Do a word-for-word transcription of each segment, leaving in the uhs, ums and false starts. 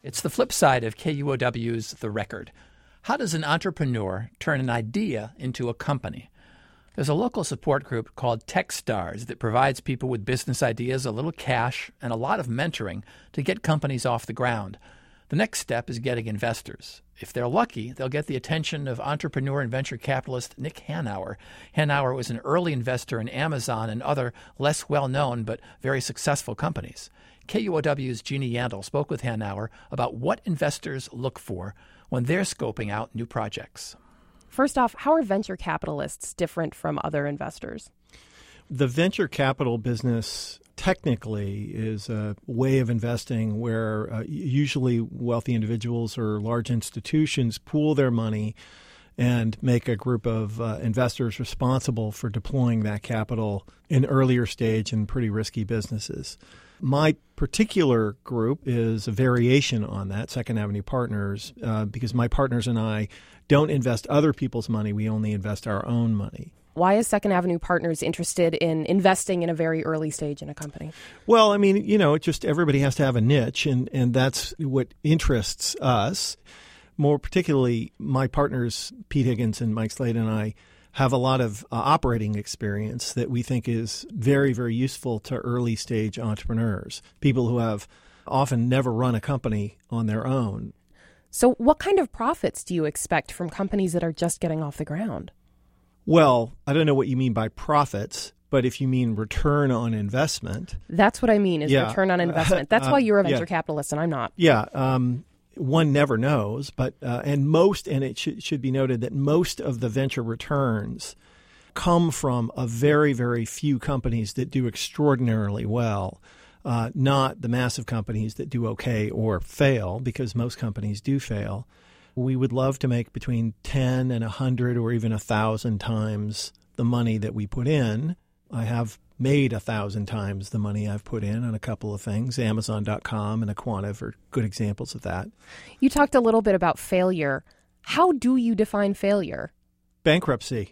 It's the flip side of K U O W's The Record. How does an entrepreneur turn an idea into a company? There's a local support group called TechStars that provides people with business ideas a little cash and a lot of mentoring to get companies off the ground. The next step is getting investors. If they're lucky, they'll get the attention of entrepreneur and venture capitalist Nick Hanauer. Hanauer was an early investor in Amazon and other less well-known but very successful companies. K U O W's Jeannie Yandel spoke with Hanauer about what investors look for when they're scoping out new projects. First off, how are venture capitalists different from other investors? The venture capital business technically is a way of investing where uh, usually wealthy individuals or large institutions pool their money and make a group of uh, investors responsible for deploying that capital in earlier stage and pretty risky businesses. My particular group is a variation on that, Second Avenue Partners, uh, because my partners and I don't invest other people's money. We only invest our own money. Why is Second Avenue Partners interested in investing in a very early stage in a company? Well, I mean, you know, it just everybody has to have a niche, and, and that's what interests us. More particularly, my partners, Pete Higgins and Mike Slade and I, have a lot of uh, operating experience that we think is very, very useful to early stage entrepreneurs, people who have often never run a company on their own. So what kind of profits do you expect from companies that are just getting off the ground? Well, I don't know what you mean by profits, but if you mean return on investment. That's what I mean is yeah. return on investment. That's uh, why you're a venture yeah. capitalist and I'm not. Yeah. Um, one never knows, but uh, and most, and it sh- should be noted that most of the venture returns come from a very, very few companies that do extraordinarily well, uh, not the massive companies that do okay or fail, because most companies do fail. We would love to make between ten and one hundred or even one thousand times the money that we put in. I have made one thousand times the money I've put in on a couple of things. Amazon dot com and Aquantive are good examples of that. You talked a little bit about failure. How do you define failure? Bankruptcy.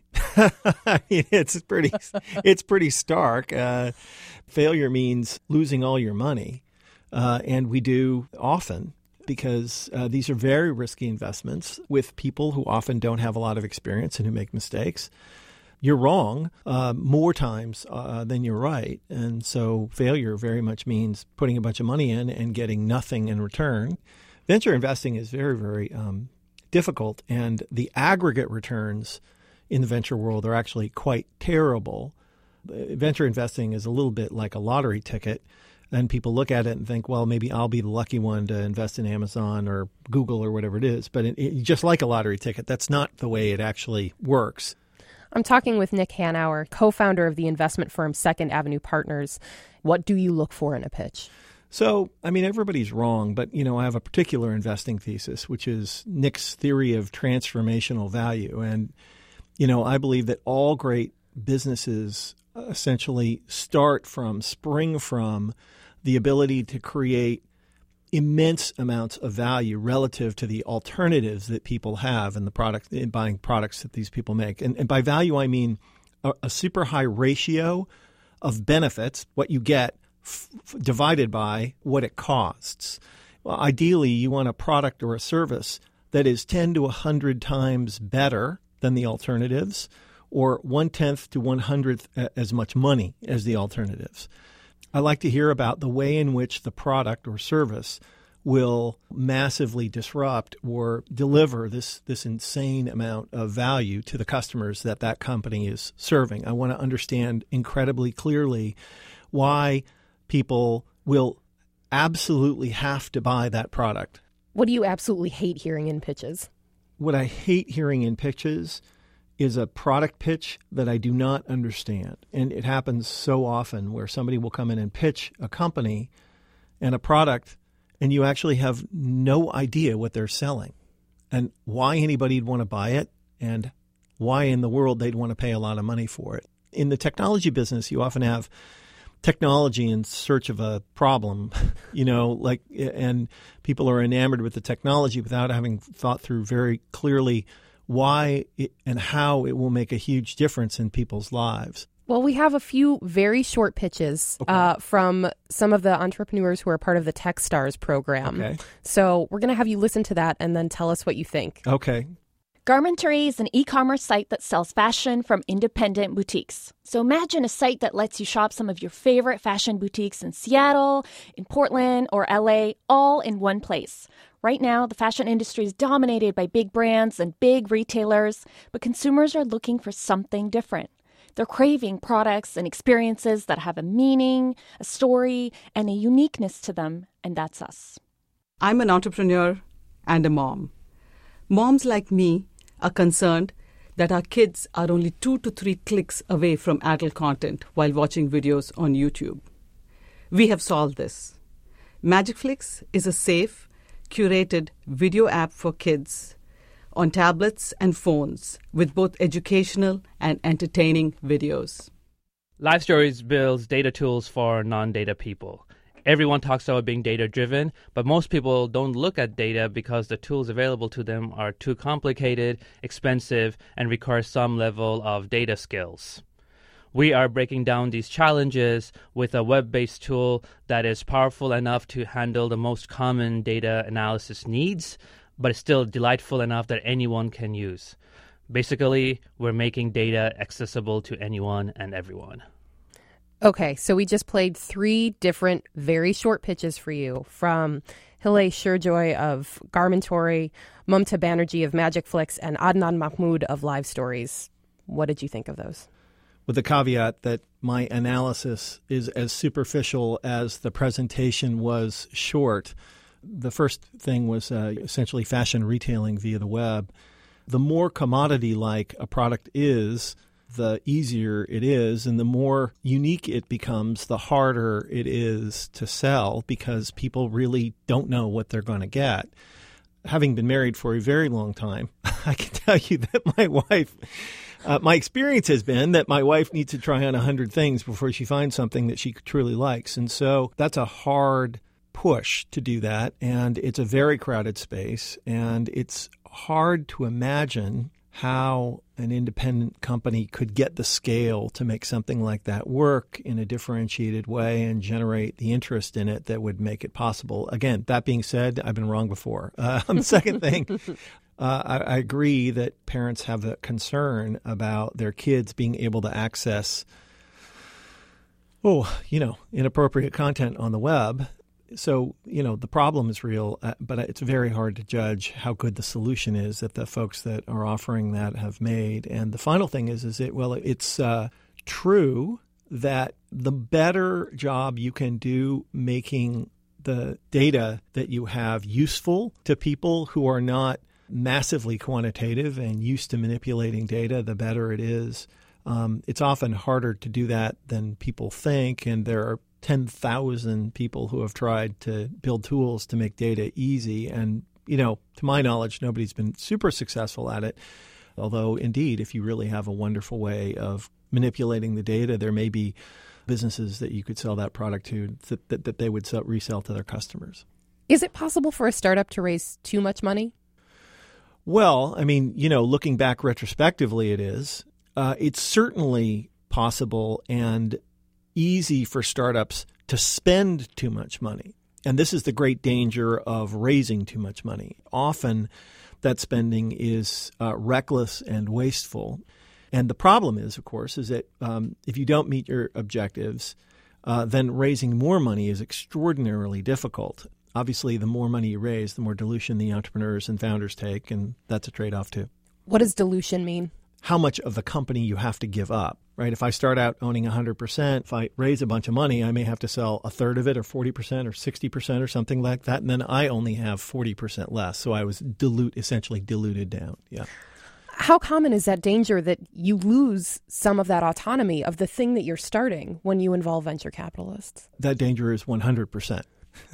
I mean, it's pretty, it's pretty stark. Uh, failure means losing all your money, uh, and we do often. Because uh, these are very risky investments with people who often don't have a lot of experience and who make mistakes. You're wrong uh, more times uh, than you're right. And so failure very much means putting a bunch of money in and getting nothing in return. Venture investing is very, very um, difficult. And the aggregate returns in the venture world are actually quite terrible. Venture investing is a little bit like a lottery ticket. And people look at it and think, well, maybe I'll be the lucky one to invest in Amazon or Google or whatever it is. But it, it, just like a lottery ticket, that's not the way it actually works. I'm talking with Nick Hanauer, co-founder of the investment firm Second Avenue Partners. What do you look for in a pitch? So, I mean, everybody's wrong, but, you know, I have a particular investing thesis, which is Nick's theory of transformational value. And, you know, I believe that all great businesses essentially start from, spring from the ability to create immense amounts of value relative to the alternatives that people have in the product, in buying products that these people make. And, and by value, I mean a, a super high ratio of benefits, what you get f- divided by what it costs. Well, ideally, you want a product or a service that is ten to one hundred times better than the alternatives, or one-tenth to one-hundredth as much money as the alternatives. I like to hear about the way in which the product or service will massively disrupt or deliver this, this insane amount of value to the customers that that company is serving. I want to understand incredibly clearly why people will absolutely have to buy that product. What do you absolutely hate hearing in pitches? What I hate hearing in pitches is a product pitch that I do not understand. And it happens so often where somebody will come in and pitch a company and a product, and you actually have no idea what they're selling and why anybody'd want to buy it and why in the world they'd want to pay a lot of money for it. In the technology business, you often have technology in search of a problem, you know, like, and people are enamored with the technology without having thought through very clearly why it, and how it will make a huge difference in people's lives. Well, we have a few very short pitches Okay. uh, from some of the entrepreneurs who are part of the TechStars program. Okay. So we're going to have you listen to that and then tell us what you think. Okay. Garmentory is an e-commerce site that sells fashion from independent boutiques. So imagine a site that lets you shop some of your favorite fashion boutiques in Seattle, in Portland, or L A, all in one place. Right now, the fashion industry is dominated by big brands and big retailers, but consumers are looking for something different. They're craving products and experiences that have a meaning, a story, and a uniqueness to them, and that's us. I'm an entrepreneur and a mom. Moms like me are concerned that our kids are only two to three clicks away from adult content while watching videos on YouTube. We have solved this. Magicflix is a safe, curated video app for kids on tablets and phones with both educational and entertaining videos. Live Stories builds data tools for non-data people. Everyone talks about being data-driven, but most people don't look at data because the tools available to them are too complicated, expensive, and require some level of data skills. We are breaking down these challenges with a web-based tool that is powerful enough to handle the most common data analysis needs, but is still delightful enough that anyone can use. Basically, we're making data accessible to anyone and everyone. Okay, so we just played three different, very short pitches for you from Hilay Sherjoy of Garmentory, Mamta Banerjee of Magicflix, and Adnan Mahmood of Live Stories. What did you think of those? With the caveat that my analysis is as superficial as the presentation was short. The first thing was uh, essentially fashion retailing via the web. The more commodity-like a product is, the easier it is, and the more unique it becomes, the harder it is to sell because people really don't know what they're going to get. Having been married for a very long time, I can tell you that my wife, uh, my experience has been that my wife needs to try on a hundred things before she finds something that she truly likes. And so that's a hard push to do that, and it's a very crowded space, and it's hard to imagine how an independent company could get the scale to make something like that work in a differentiated way and generate the interest in it that would make it possible. Again, that being said, I've been wrong before. Uh, on the second thing, uh, I, I agree that parents have a concern about their kids being able to access, oh, you know, inappropriate content on the web. So, you know, the problem is real, uh, but it's very hard to judge how good the solution is that the folks that are offering that have made. And the final thing is, is it, well, it's uh, true that the better job you can do making the data that you have useful to people who are not massively quantitative and used to manipulating data, the better it is. Um, it's often harder to do that than people think, and there are ten thousand people who have tried to build tools to make data easy. And, you know, to my knowledge, nobody's been super successful at it. Although, indeed, if you really have a wonderful way of manipulating the data, there may be businesses that you could sell that product to that, that, that they would sell, resell to their customers. Is it possible for a startup to raise too much money? Well, I mean, you know, looking back retrospectively, it is. Uh, it's certainly possible and easy for startups to spend too much money. And this is the great danger of raising too much money. Often that spending is uh, reckless and wasteful. And the problem is, of course, is that um, if you don't meet your objectives, uh, then raising more money is extraordinarily difficult. Obviously, the more money you raise, the more dilution the entrepreneurs and founders take, and that's a trade-off too. What does dilution mean? How much of the company you have to give up, right? If I start out owning one hundred percent, if I raise a bunch of money, I may have to sell a third of it or forty percent or sixty percent or something like that. And then I only have forty percent less. So I was dilute, essentially diluted down. Yeah. How common is that danger that you lose some of that autonomy of the thing that you're starting when you involve venture capitalists? That danger is one hundred percent.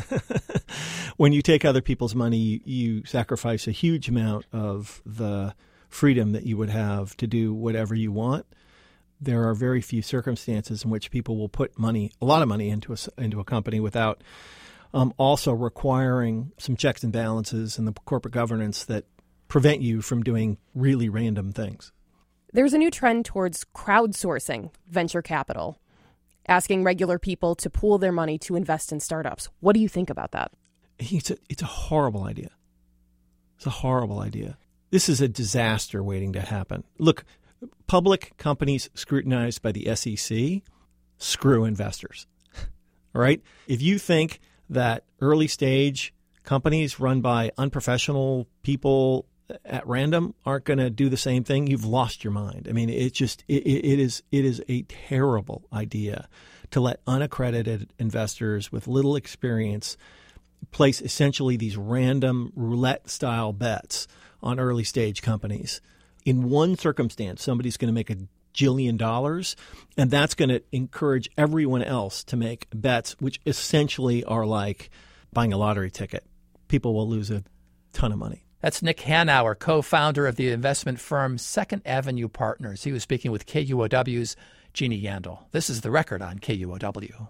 When you take other people's money, you, you sacrifice a huge amount of the freedom that you would have to do whatever you want. There are very few circumstances in which people will put money, a lot of money, into a, into a company without um, also requiring some checks and balances and the corporate governance that prevent you from doing really random things. There's a new trend towards crowdsourcing venture capital, asking regular people to pool their money to invest in startups. What do you think about that? It's a, it's a horrible idea. It's a horrible idea. This is a disaster waiting to happen. Look, public companies scrutinized by the S E C, screw investors. All right? If you think that early stage companies run by unprofessional people at random aren't going to do the same thing, you've lost your mind. I mean, it just it, it is it is a terrible idea to let unaccredited investors with little experience place essentially these random roulette-style bets on early-stage companies. In one circumstance, somebody's going to make a jillion dollars, and that's going to encourage everyone else to make bets, which essentially are like buying a lottery ticket. People will lose a ton of money. That's Nick Hanauer, co-founder of the investment firm Second Avenue Partners. He was speaking with K U O W's Jeannie Yandel. This is The Record on K U O W.